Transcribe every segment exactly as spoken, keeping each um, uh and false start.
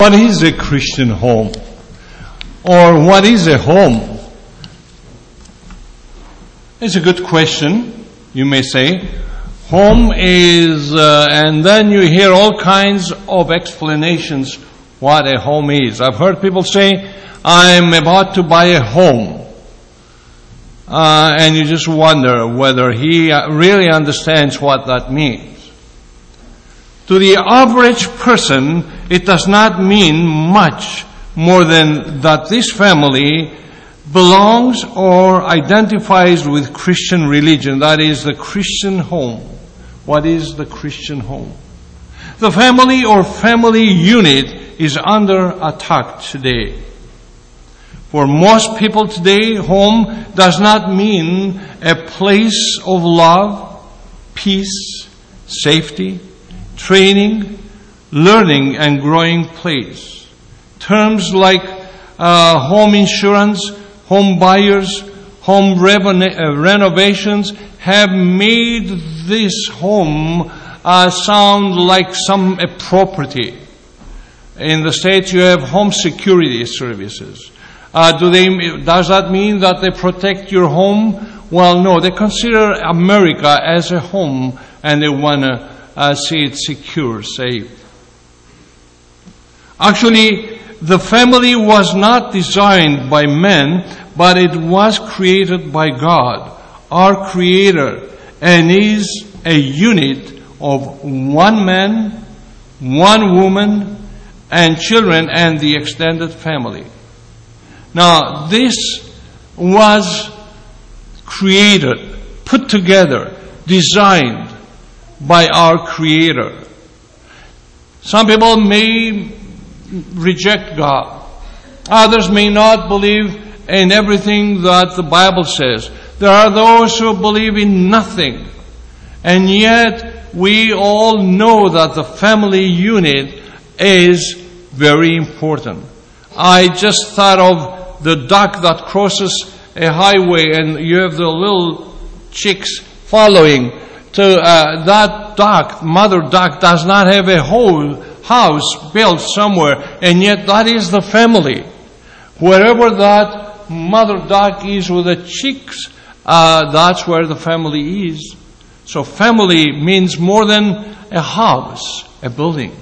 What is a Christian home? Or what is a home? It's a good question, you may say. Home is, uh, and then you hear all kinds of explanations what a home is. I've heard people say, I'm about to buy a home. Uh, and you just wonder whether he really understands what that means. To the average person, it does not mean much more than that this family belongs or identifies with Christian religion. That is the Christian home. What is the Christian home? The family or family unit is under attack today. For most people today, home does not mean a place of love, peace, safety, training, learning, and growing place. Terms like uh, home insurance, home buyers, home revena- uh, renovations have made this home uh, sound like some a property. In the States, you have home security services. Uh, do they? Does that mean that they protect your home? Well, no. They consider America as a home, and they want to uh, see it secure, safe. Actually, the family was not designed by men, but it was created by God, our Creator, and is a unit of one man, one woman, and children, and the extended family. Now, this was created, put together, designed by our Creator. Some people may reject God. Others may not believe in everything that the Bible says. There are those who believe in nothing. And yet, we all know that the family unit is very important. I just thought of the duck that crosses a highway and you have the little chicks following. To uh, that duck, mother duck, does not have a whole house built somewhere, and yet that is the family. Wherever that mother duck is with the chicks, uh, that's where the family is. So family means more than a house, a building.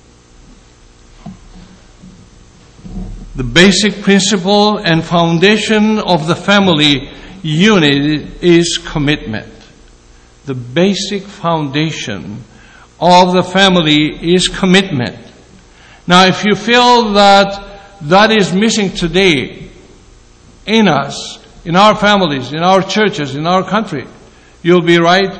The basic principle and foundation of the family unit is commitment. The basic foundation of the family is commitment. Now, if you feel that that is missing today in us, in our families, in our churches, in our country, you'll be right.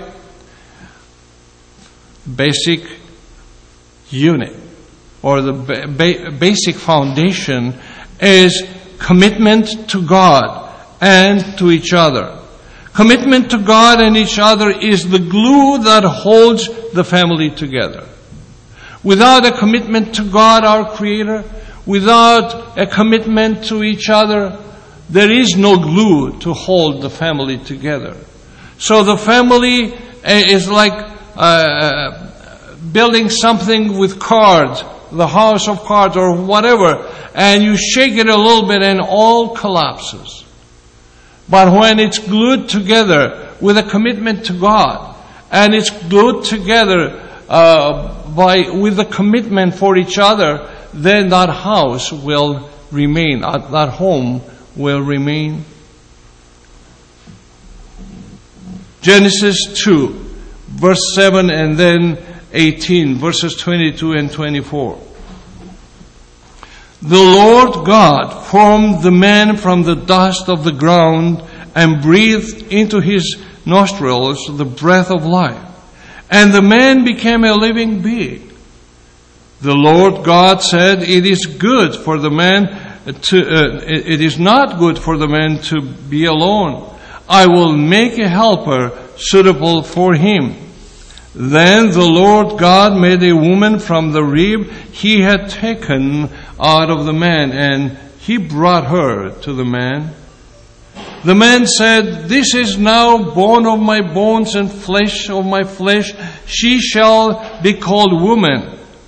Basic unit, or the ba- basic foundation, is commitment to God and to each other. Commitment to God and each other is the glue that holds the family together. Without a commitment to God, our Creator, without a commitment to each other, there is no glue to hold the family together. So the family is like uh, building something with cards, the house of cards or whatever, and you shake it a little bit and all collapses. But when it's glued together with a commitment to God, and it's glued together uh, by with a commitment for each other, then that house will remain, uh, that home will remain. Genesis two, verse seven, and then eighteen, verses twenty-two and twenty-four. The Lord God formed the man from the dust of the ground and breathed into his nostrils the breath of life. And the man became a living being. The Lord God said, it is good for the man to, uh, it is not good for the man to be alone. I will make a helper suitable for him. Then the Lord God made a woman from the rib he had taken out of the man, and he brought her to the man. The man said, this is now bone of my bones and flesh of my flesh. She shall be called woman,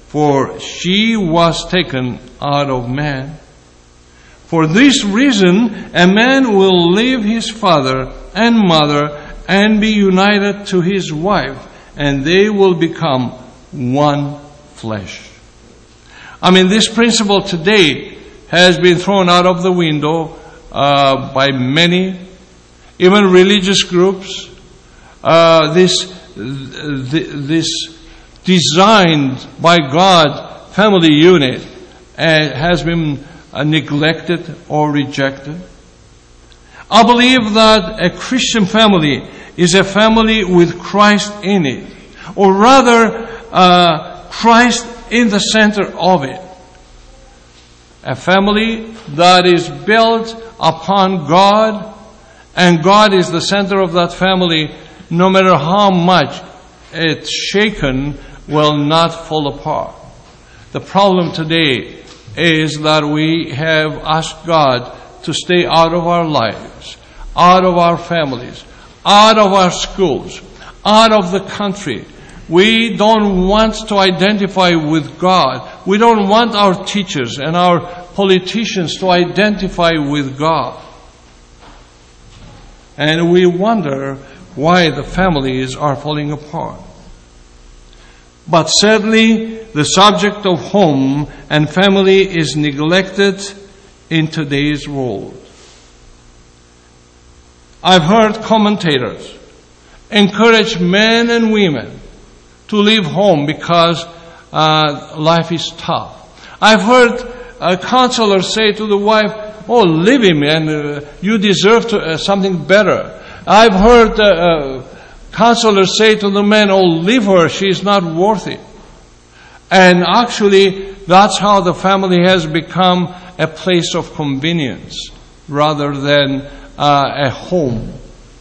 for she was taken out of man. For this reason, a man will leave his father and mother and be united to his wife, and they will become one flesh. I mean, this principle today has been thrown out of the window uh, by many, even religious groups. Uh, this, this designed by God family unit uh, has been uh, neglected or rejected. I believe that a Christian family is a family with Christ in it, or rather, uh, Christ in the center of it. A family that is built upon God, and God is the center of that family. No matter how much it's shaken, will not fall apart. The problem today is that we have asked God to stay out of our lives, out of our families, out of our schools, out of the country. We don't want to identify with God. We don't want our teachers and our politicians to identify with God. And we wonder why the families are falling apart. But sadly, the subject of home and family is neglected in today's world. I've heard commentators encourage men and women to leave home because uh, life is tough. I've heard a counselor say to the wife, "Oh, leave him, and uh, you deserve to, uh, something better." I've heard uh, uh, counselors say to the man, "Oh, leave her, she's not worth it." And actually, that's how the family has become a place of convenience rather than uh, a home.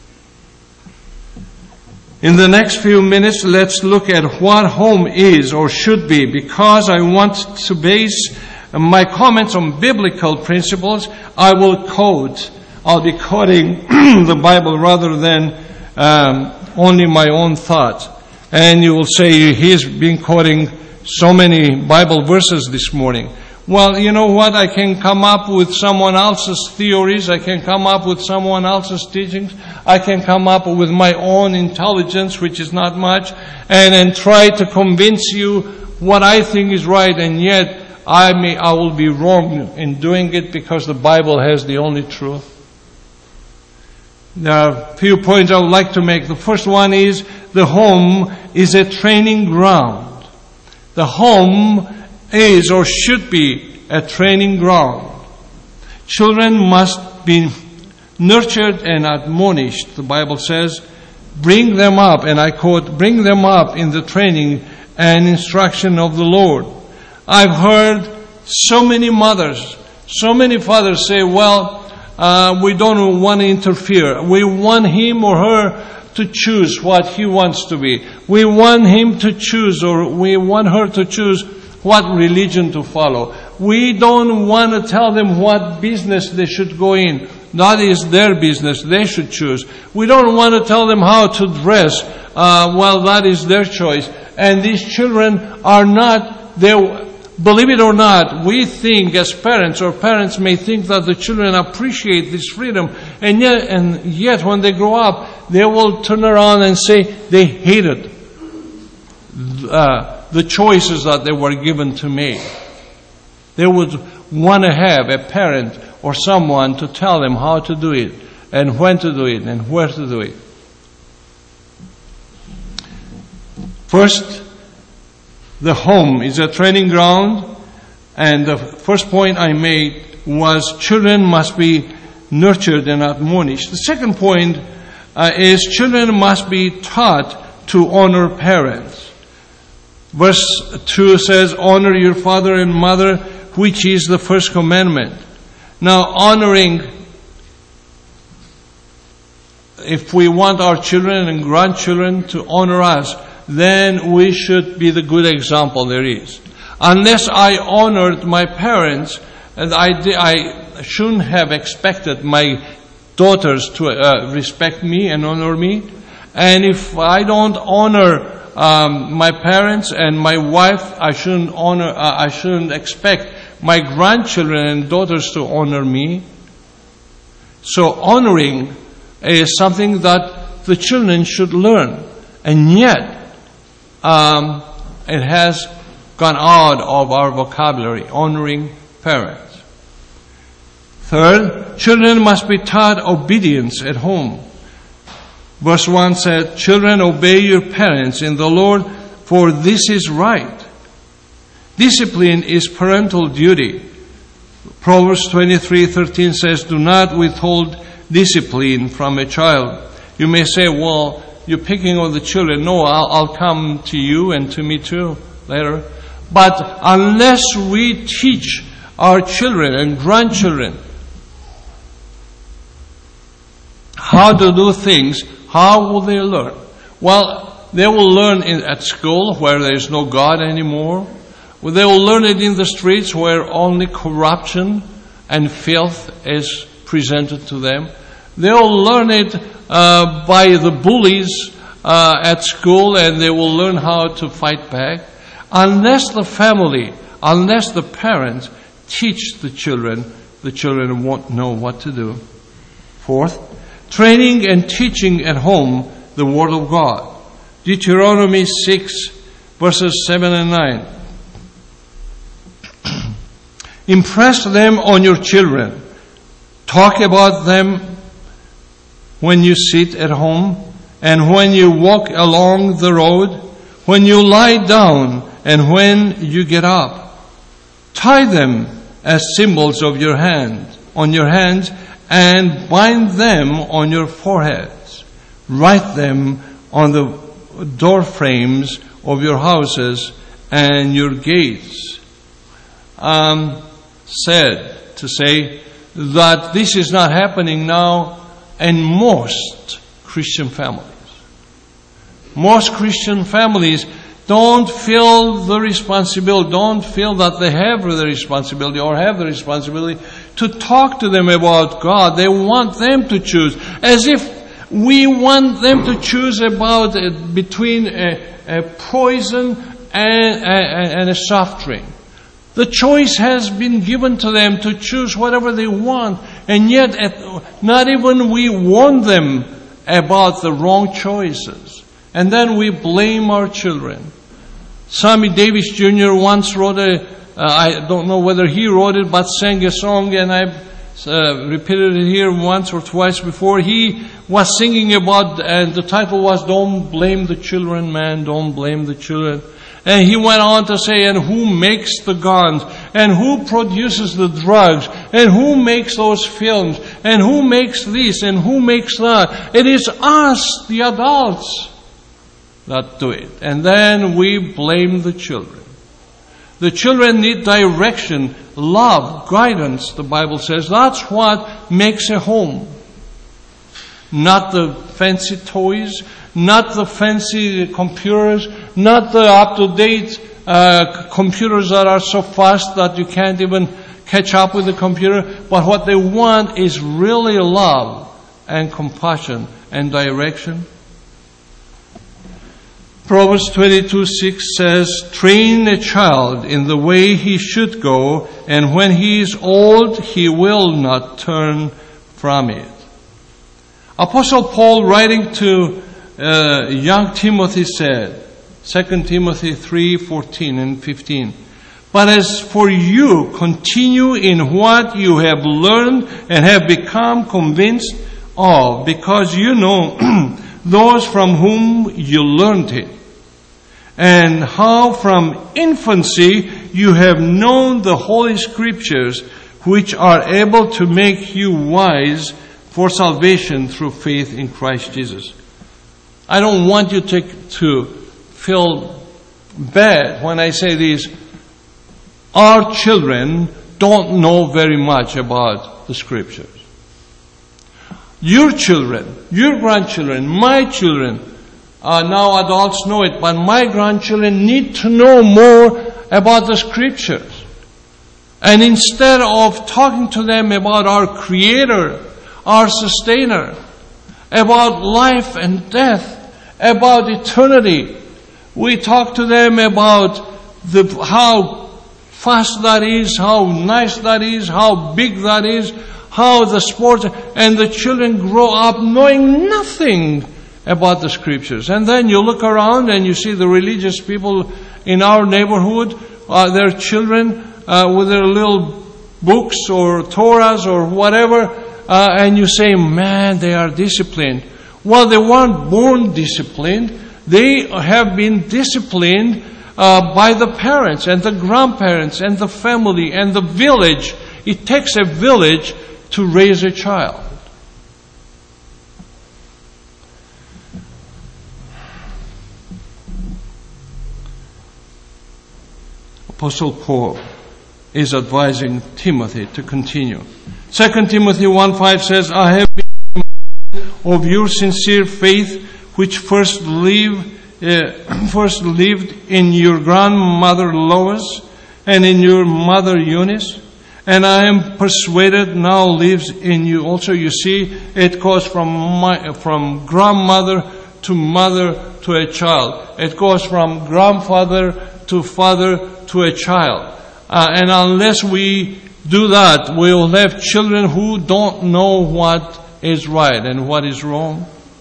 In the next few minutes, let's look at what home is or should be, because I want to base my comments on biblical principles. I will quote, I'll be quoting the Bible rather than um, only my own thoughts. And you will say, he's been quoting so many Bible verses this morning. Well, you know what? I can come up with someone else's theories. I can come up with someone else's teachings. I can come up with my own intelligence, which is not much, and then try to convince you what I think is right, and yet I may, I will be wrong in doing it because the Bible has the only truth. There are a few points I would like to make. The first one is the home is a training ground. The home is or should be a training ground. Children must be nurtured and admonished, the Bible says. Bring them up, and I quote, bring them up in the training and instruction of the Lord. I've heard so many mothers, so many fathers say, well, uh, we don't want to interfere. We want him or her to choose what he wants to be. We want him to choose, or we want her to choose what religion to follow. We don't want to tell them what business they should go in. That is their business. They should choose. We don't want to tell them how to dress. Uh, well, that is their choice. And these children are not, they, believe it or not, we think as parents, or parents may think that the children appreciate this freedom, and yet, and yet when they grow up, they will turn around and say they hated uh, the choices that they were given to make. They would want to have a parent or someone to tell them how to do it, and when to do it, and where to do it. First, the home is a training ground, and the first point I made was children must be nurtured and admonished. The second point uh, is children must be taught to honor parents. Verse two says, honor your father and mother, which is the first commandment. Now, honoring, if we want our children and grandchildren to honor us, then we should be the good example there is. Unless I honored my parents, and I, I shouldn't have expected my daughters to uh, respect me and honor me. And if I don't honor um, my parents and my wife, I shouldn't honor, uh, I shouldn't expect my grandchildren and daughters to honor me. So honoring is something that the children should learn. And yet, um, it has gone out of our vocabulary, honoring parents. Third, children must be taught obedience at home. Verse one said, "Children, obey your parents in the Lord, for this is right." Discipline is parental duty. Proverbs twenty-three thirteen says, "Do not withhold discipline from a child." You may say, "Well, you're picking on the children." No, I'll, I'll come to you and to me too later. But unless we teach our children and grandchildren how to do things, how will they learn? Well, they will learn in, at school where there is no God anymore. Well, they will learn it in the streets where only corruption and filth is presented to them. They will learn it uh, by the bullies uh, at school, and they will learn how to fight back. Unless the family, unless the parents teach the children, the children won't know what to do. Fourth, training and teaching at home the Word of God. Deuteronomy six, verses seven and nine. Impress them on your children. Talk about them when you sit at home and when you walk along the road, when you lie down and when you get up. Tie them as symbols of your hand, on your hands, and bind them on your foreheads. Write them on the door frames of your houses and your gates. Um, said to say that this is not happening now in most Christian families. Most Christian families don't feel the responsibility, don't feel that they have the responsibility or have the responsibility to talk to them about God. They want them to choose, as if we want them to choose about uh, between a, a poison and, and, and a soft drink. The choice has been given to them to choose whatever they want, and yet at, not even we warn them about the wrong choices. And then we blame our children. Sammy Davis Junior once wrote a, uh, I don't know whether he wrote it, but sang a song, and I've uh, repeated it here once or twice before. He was singing about, and the title was, "Don't Blame the Children, Man, Don't Blame the Children." And he went on to say, and who makes the guns, and who produces the drugs, and who makes those films, and who makes this, and who makes that. It is us, the adults, that do it. And then we blame the children. The children need direction, love, guidance, the Bible says. That's what makes a home. Not the fancy toys, not the fancy computers, not the up-to-date uh, computers that are so fast that you can't even catch up with the computer. But what they want is really love and compassion and direction. Proverbs twenty-two six says, "Train a child in the way he should go, and when he is old, he will not turn from it." Apostle Paul, writing to uh, young Timothy, said, Second Timothy three fourteen and fifteen, "But as for you, continue in what you have learned and have become convinced of, because you know those from whom you learned it, and how from infancy you have known the Holy Scriptures, which are able to make you wise for salvation through faith in Christ Jesus." I don't want you to, to feel bad when I say this. Our children don't know very much about the Scriptures. Your children, your grandchildren, my children, uh, now adults know it, but my grandchildren need to know more about the Scriptures. And instead of talking to them about our Creator, our Sustainer, about life and death, about eternity, We talk to them about the, how fast that is, how nice that is, how big that is, how the sports, and the children grow up knowing nothing about the scriptures. And then you look around and you see the religious people in our neighborhood, uh, their children uh, with their little books or Torahs or whatever, uh, and you say, man, they are disciplined. Well, they weren't born disciplined. They have been disciplined uh, by the parents and the grandparents and the family and the village. It takes a village to raise a child. Apostle Paul is advising Timothy to continue. Second Timothy one five says, I have been of your sincere faith, which first lived, uh, first lived in your grandmother Lois and in your mother Eunice, and I am persuaded now lives in you also. You see, it goes from my, from grandmother to mother to a child. It goes from grandfather to father to a child. Uh, and unless we do that, we will have children who don't know what is right and what is wrong.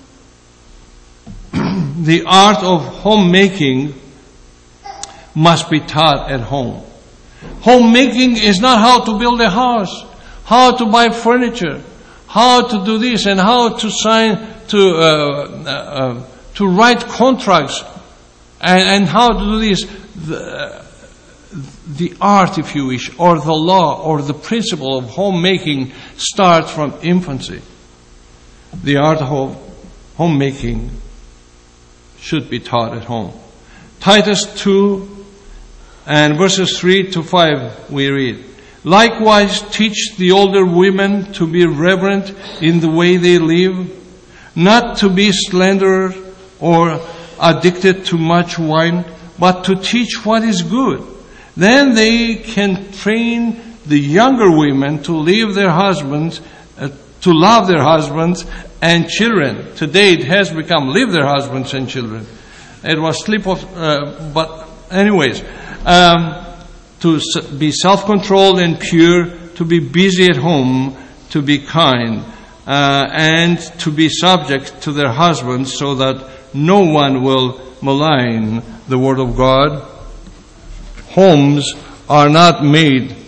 The art of homemaking must be taught at home. Homemaking is not how to build a house, how to buy furniture, how to do this, and how to sign, to uh, uh, to write contracts, and, and how to do this. The, the art, if you wish, or the law, or the principle of homemaking starts from infancy. The art of homemaking should be taught at home. Titus two and verses three to five we read, likewise teach the older women to be reverent in the way they live, not to be slanderers or addicted to much wine, but to teach what is good. Then they can train the younger women to leave their husbands, uh, to love their husbands and children. Today it has become leave their husbands and children. It was slip of, uh, but anyways, um, to be self-controlled and pure, to be busy at home, to be kind, uh, and to be subject to their husbands, so that no one will malign the word of God. Homes are not made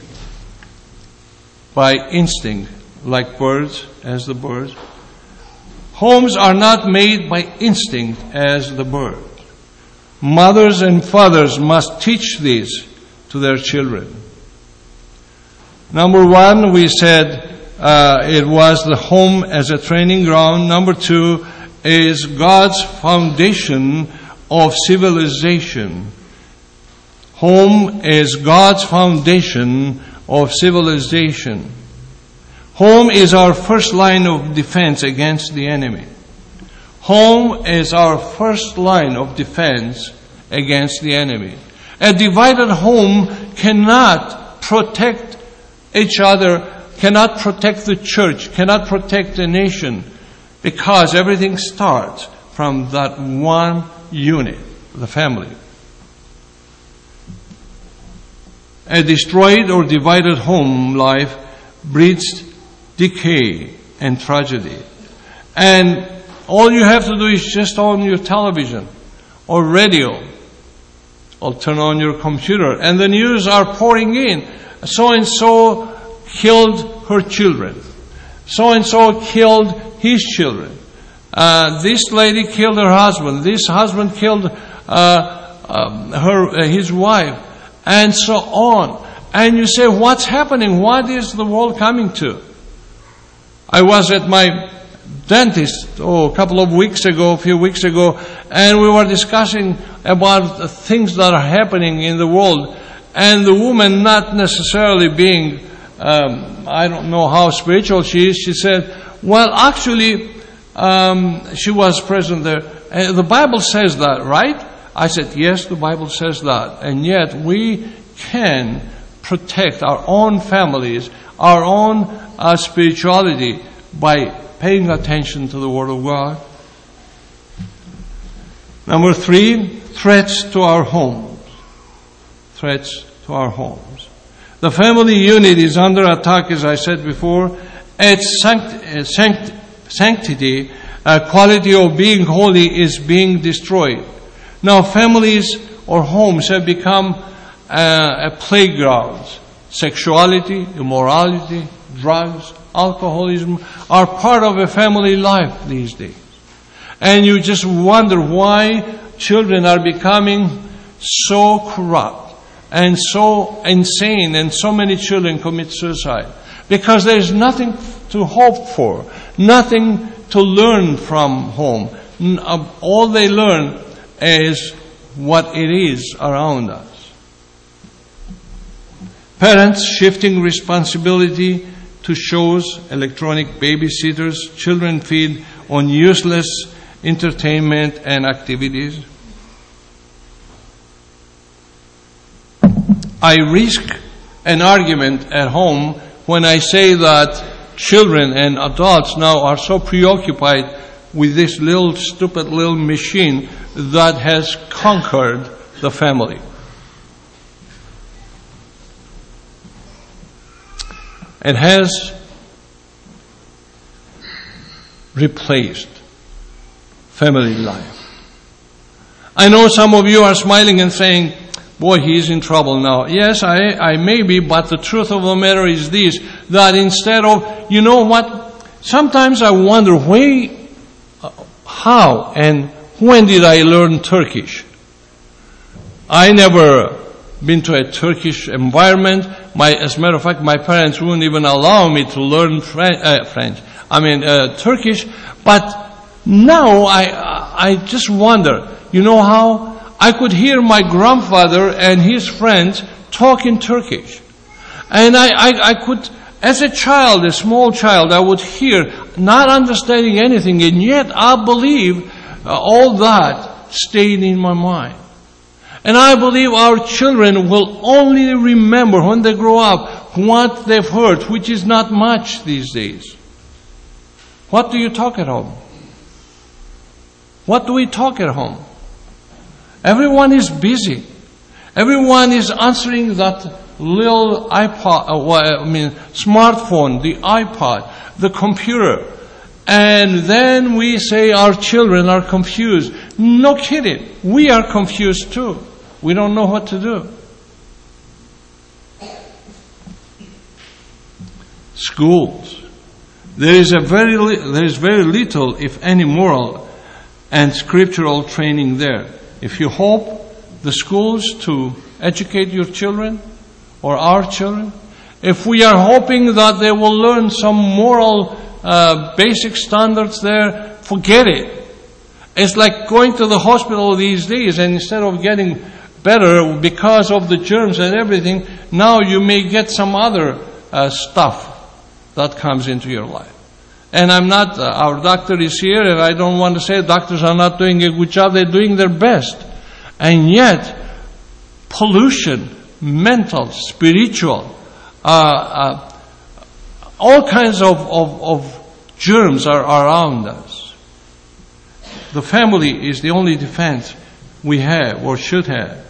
by instinct, like birds, as the birds. Homes are not made by instinct as the bird. Mothers and fathers must teach this to their children. Number one, we said uh, it was the home as a training ground. Number two is God's foundation of civilization. Home is God's foundation of civilization. Home is our first line of defense against the enemy. Home is our first line of defense against the enemy. A divided home cannot protect each other, cannot protect the church, cannot protect the nation, because everything starts from that one unit, the family. A destroyed or divided home life breeds decay and tragedy. And all you have to do is just on your television or radio or turn on your computer, and the news are pouring in. So-and-so killed her children. So-and-so killed his children. Uh, this lady killed her husband. This husband killed uh, um, her, uh, his wife. And so on. And you say, what's happening? What is the world coming to? I was at my dentist oh, a couple of weeks ago, a few weeks ago, and we were discussing about the things that are happening in the world. And the woman, not necessarily being, um, I don't know how spiritual she is, she said, well, actually, um, she was present there. And the Bible says that, right? I said, yes, the Bible says that. And yet we can protect our own families, our own uh, spirituality by paying attention to the Word of God. Number three, threats to our homes. Threats to our homes. The family unit is under attack, as I said before. Its sanct- sanct- sanctity, uh, quality of being holy is being destroyed. Now, families or homes have become uh, a playground. Sexuality, immorality, drugs, alcoholism are part of a family life these days. And you just wonder why children are becoming so corrupt and so insane, and so many children commit suicide. Because there is nothing to hope for, nothing to learn from home. All they learn is what it is around us. Parents shifting responsibility to shows, electronic babysitters, children feed on useless entertainment and activities. I risk an argument at home when I say that children and adults now are so preoccupied with this little stupid little machine that has conquered the family. It has replaced family life. I know some of you are smiling and saying, boy, he is in trouble now. Yes, I, I may be, but the truth of the matter is this, that instead of, you know what, sometimes I wonder why, how and when did I learn Turkish? I never been to a Turkish environment. My, as a matter of fact, my parents wouldn't even allow me to learn French, uh, French. I mean, uh, Turkish. But now I, I just wonder, you know how? I could hear my grandfather and his friends talk in Turkish. And I, I, I could, as a child, a small child, I would hear, not understanding anything, and yet I believe uh, all that stayed in my mind. And I believe our children will only remember when they grow up what they've heard, which is not much these days. What do you talk at home? What do we talk at home? Everyone is busy. Everyone is answering that little iPod, uh, I mean, smartphone, the iPod, the computer. And then we say our children are confused. No kidding. We are confused too. We don't know what to do. Schools. There is a very li- there is very little, if any, moral and scriptural training there. If you hope the schools to educate your children or our children, if we are hoping that they will learn some moral uh, basic standards there, forget it. It's like going to the hospital these days, and instead of getting better because of the germs and everything, now you may get some other uh, stuff that comes into your life. And I'm not, uh, our doctor is here, and I don't want to say doctors are not doing a good job. They're doing their best. And yet, pollution, mental, spiritual, uh, uh, all kinds of, of, of germs are around us. The family is the only defense we have or should have.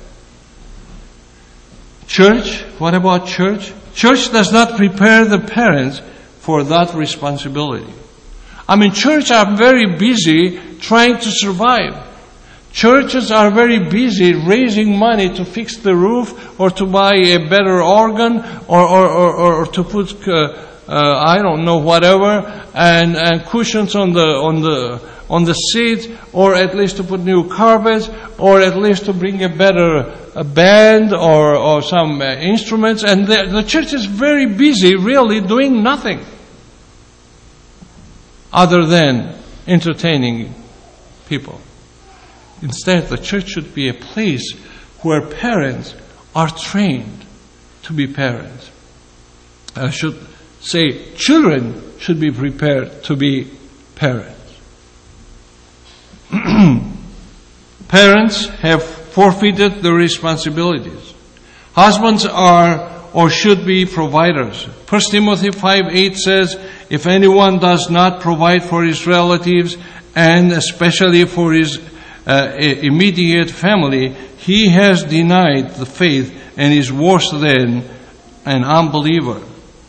Church, what about church? Church does not prepare the parents for that responsibility. I mean, churches are very busy trying to survive. Churches are very busy raising money to fix the roof or to buy a better organ or, or, or, or to put, uh, uh, I don't know, whatever, and, and cushions on the, on the, on the seats, or at least to put new carpets, or at least to bring a better a band or, or some uh, instruments. And the, the church is very busy really doing nothing other than entertaining people. Instead, the church should be a place where parents are trained to be parents. I should say children should be prepared to be parents. Parents have forfeited their responsibilities. Husbands are or should be providers. First Timothy five eight says, if anyone does not provide for his relatives, and especially for his uh, immediate family, he has denied the faith and is worse than an unbeliever.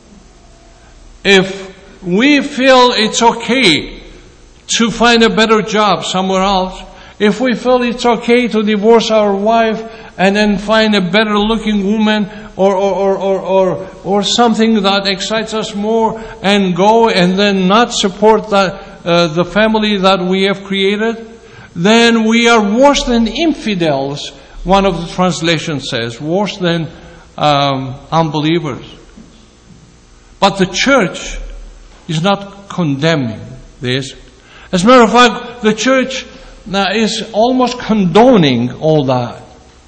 If we feel it's okay to find a better job somewhere else, if we feel it's okay to divorce our wife and then find a better looking woman or or, or, or, or something that excites us more and go and then not support that, uh, the family that we have created, then we are worse than infidels, one of the translations says, worse than um, unbelievers. But the church is not condemning this. As a matter of fact, the church now is almost condoning all that.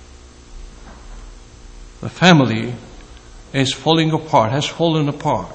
The family is falling apart, has fallen apart.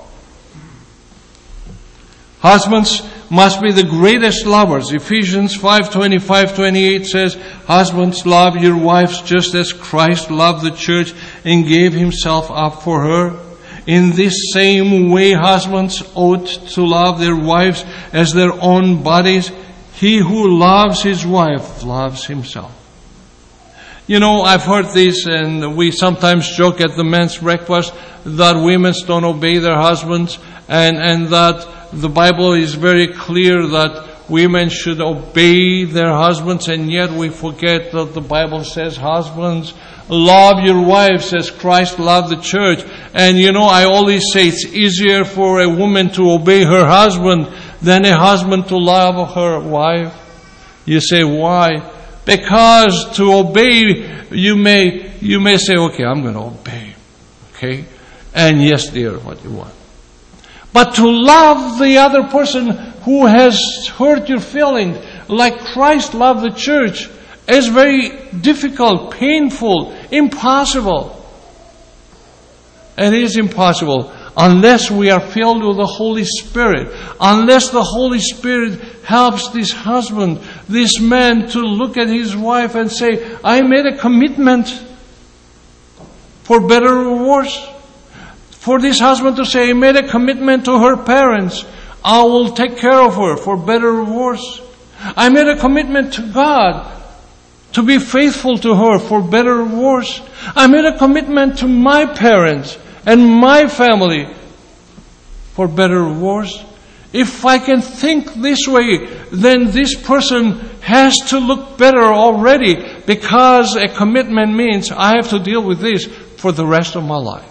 Husbands must be the greatest lovers. Ephesians five twenty-five to twenty-eight says, husbands, love your wives just as Christ loved the church and gave himself up for her. In this same way, husbands ought to love their wives as their own bodies. He who loves his wife loves himself. You know, I've heard this, and we sometimes joke at the men's breakfast that women don't obey their husbands, and, and that the Bible is very clear that women should obey their husbands, and yet we forget that the Bible says, husbands, love your wives as Christ loved the church. And you know, I always say it's easier for a woman to obey her husband than a husband to love her wife. You say, why? Because to obey, you may, you may say, okay, I'm going to obey. Okay? And yes, dear, what you want. But to love the other person who has hurt your feelings, like Christ loved the church, is very difficult, painful, impossible. And it is impossible unless we are filled with the Holy Spirit, unless the Holy Spirit helps this husband, this man, to look at his wife and say, I made a commitment for better or worse. For this husband to say, I made a commitment to her parents, I will take care of her for better or worse. I made a commitment to God to be faithful to her for better or worse. I made a commitment to my parents and my family for better or worse. If I can think this way, then this person has to look better already, because a commitment means I have to deal with this for the rest of my life.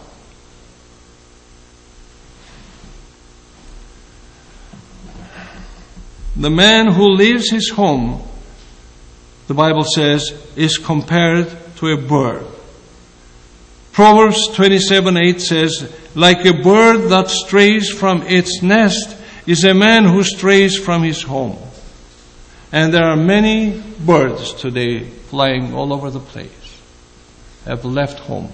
The man who leaves his home, the Bible says, is compared to a bird. Proverbs twenty-seven eight says, like a bird that strays from its nest is a man who strays from his home. And there are many birds today flying all over the place, have left home.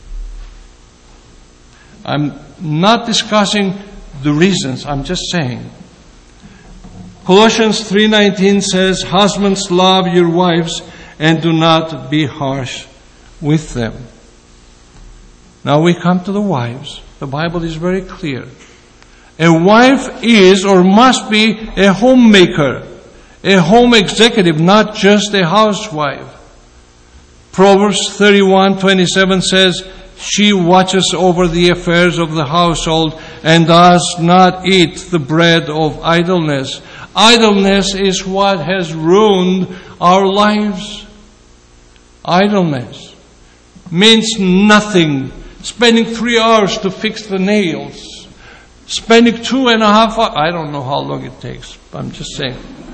I'm not discussing the reasons, I'm just saying. Colossians three nineteen says, husbands, love your wives and do not be harsh with them. Now we come to the wives. The Bible is very clear. A wife is or must be a homemaker, a home executive, not just a housewife. Proverbs thirty-one twenty-seven says, she watches over the affairs of the household and does not eat the bread of idleness. Idleness is what has ruined our lives. Idleness means nothing. Spending three hours to fix the nails. Spending two and a half hours. I don't know how long it takes. I'm just saying.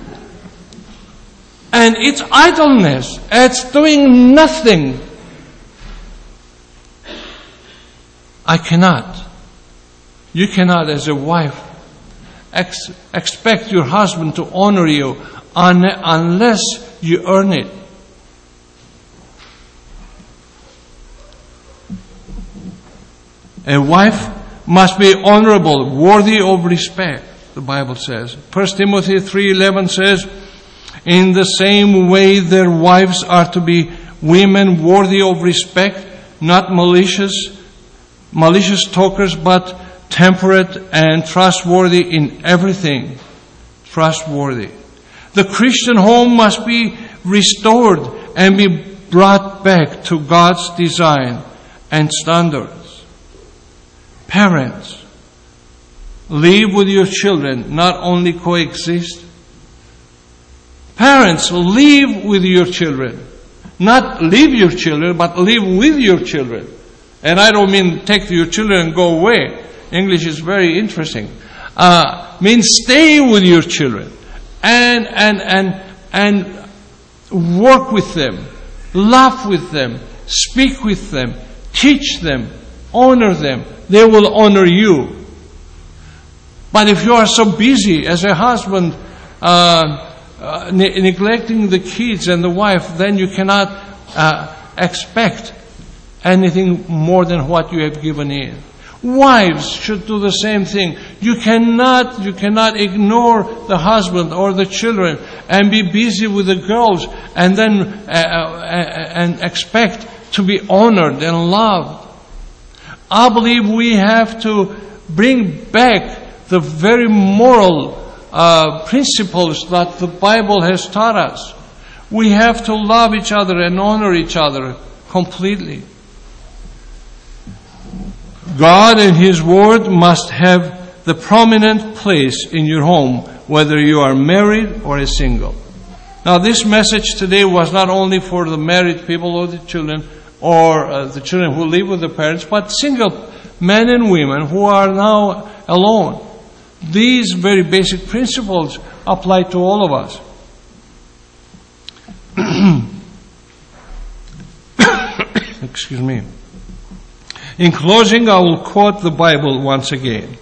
And it's idleness. It's doing nothing. I cannot. You cannot, as a wife, ex- expect your husband to honor you un- unless you earn it. A wife must be honorable, worthy of respect, the Bible says. First Timothy three eleven says, in the same way their wives are to be women worthy of respect, not malicious, malicious talkers, but temperate and trustworthy in everything. Trustworthy. The Christian home must be restored and be brought back to God's design and standards. Parents, live with your children, not only coexist. Parents, live with your children. Not leave your children, but live with your children. And I don't mean take your children and go away. English is very interesting. Uh, means stay with your children and and and and work with them, laugh with them, speak with them, teach them, honor them. They will honor you. But if you are so busy as a husband, uh, uh, ne- neglecting the kids and the wife, then you cannot uh, expect anything more than what you have given in. Wives should do the same thing. You cannot, you cannot ignore the husband or the children and be busy with the girls and then uh, uh, and expect to be honored and loved. I believe we have to bring back the very moral uh, principles that the Bible has taught us. We have to love each other and honor each other completely. God and His Word must have the prominent place in your home, whether you are married or a single. Now, this message today was not only for the married people or the children, or uh, the children who live with the parents, but single men and women who are now alone. These very basic principles apply to all of us. Excuse me. In closing, I will quote the Bible once again.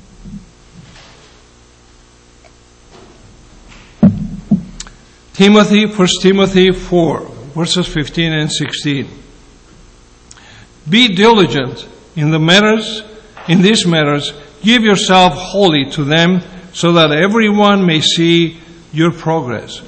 Timothy, First Timothy four, verses fifteen and sixteen. Be diligent in the matters, in these matters, give yourself wholly to them, so that everyone may see your progress.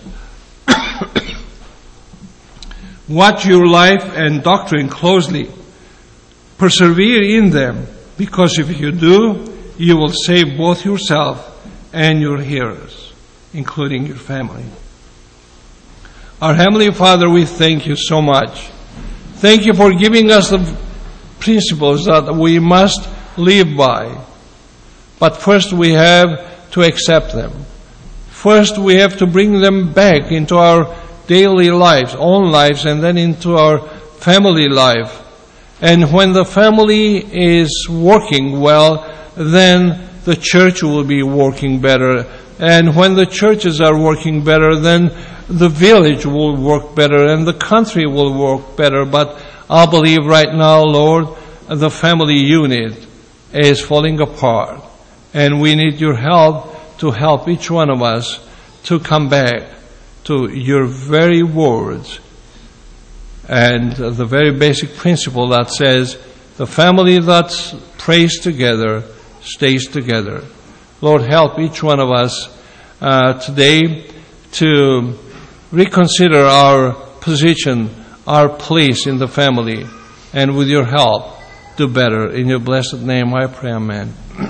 Watch your life and doctrine closely. Persevere in them, because if you do, you will save both yourself and your hearers, including your family. Our Heavenly Father, we thank you so much. Thank you for giving us the principles that we must live by. But first we have to accept them. First we have to bring them back into our daily lives, own lives, and then into our family life. And when the family is working well, then the church will be working better. And when the churches are working better, then the village will work better and the country will work better. But I believe right now, Lord, the family unit is falling apart. And we need your help to help each one of us to come back to your very words and the very basic principle that says the family that prays together stays together. Lord, help each one of us uh, today to reconsider our position, our place in the family, and with your help, do better. In your blessed name I pray, amen.